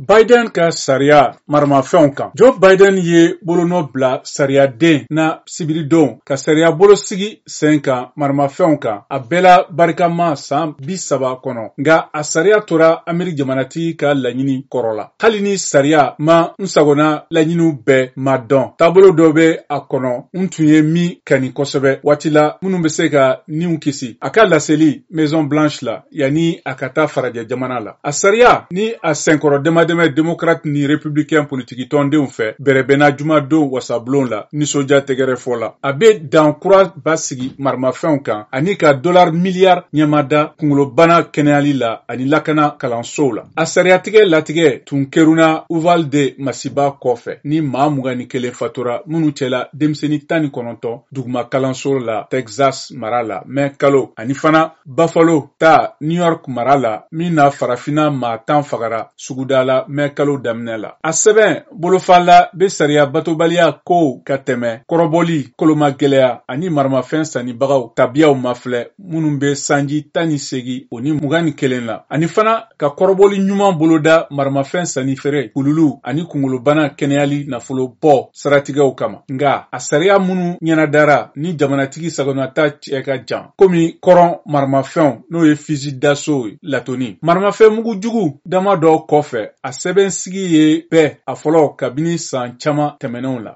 Biden ka sariya maramafɛnw kan. Joe Biden ye bolonɔ bila sariyaden na sibiridon ka sariya bolosigi sen kan maramafɛnw kan. A bɛɛ la barikama san 30 kɔnɔ. Nga a sariya tora Ameriki jamanatigi ka laɲini kɔrɔ la. Hali ni sariya ma n sagona laɲiniw bɛɛ ma dɔn. Taabolo dɔ bɛ a kɔnɔ n tun ye min kani kosɛbɛ waati la minnu bɛ se ka niw kisi. A ka laseli Maison Blanche la yani a ka taa farajɛ jamana la. A sariya ni a senkɔrɔ dɛmɛ démocrate ni républicain politiki tɔndenw fɛ bɛrɛbɛnna jumadon wasabulon la nisɔndiya tɛgɛrɛ fɔ la. A bɛ dan kura basigi maramafɛnw kan ani ka $1 miliyari ɲɛmada kunkolobana kɛnɛyali la ani lakana kalansow la. A sariyatigɛ latigɛ tun kɛruna Uvalde masiba kɔfɛ ni maa 21 fatura minnu cɛla denmisɛnnin 19 duguma kalanso la Texas mara la mɛ kalo ani fana Buffalo ta New York mara la min na farafina maa 10 fagara suguda la mɛ kalo daminɛ la. A sɛbɛn bolofala be sariya batobaliya kow ka tɛmɛ kɔrɔbɔli kolomagɛlɛya ani maramafɛn sanibagaw tabiyaw mafilɛ minnu be sanji 18 o ni 21 la ani fana ka kɔrɔbɔli ɲuman boloda maramafɛn sanifere kululu ani kungolobana kɛnɛyali nafolo bɔ saratigɛw kama. Nga a sariya minnu ɲɛnadara ni jamanatigi sagonata cɛ ka jan komi kɔrɔn maramafɛnw n'o ye fusil d'assaut latoni. Maramafɛn mugu jugu dama dɔ kɔfɛ a sɛbɛn sigi ye bɛɛ a fɔlɔ kabini san caman tɛmɛnenw la.